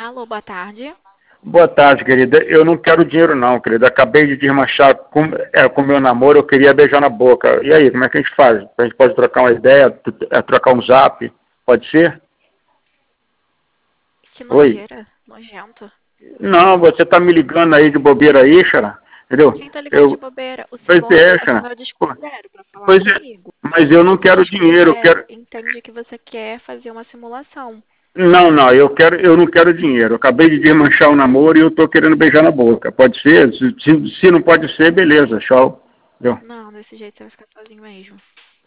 Alô, boa tarde. Boa tarde, querida. Eu não quero dinheiro não, querida. Acabei de desmanchar com meu namoro, eu queria beijar na boca. E aí, como é que a gente faz? A gente pode trocar uma ideia, trocar um zap? Pode ser? Que Oi? nojeira, nojento. Não, você tá me ligando aí de bobeira aí, Xará. Entendeu? Quem tá ligando de bobeira? O Pois senhor é, Xará. acionou o Pô, Disque Zero pra falar pois é. comigo. Mas eu não O quero Disque dinheiro, eu Zero quero... entende que você quer fazer uma simulação. Não, eu não quero dinheiro. Eu acabei de desmanchar o namoro e eu tô querendo beijar na boca. Pode ser? Se não pode ser, beleza, tchau. Entendeu? Não, desse jeito você vai ficar sozinho mesmo.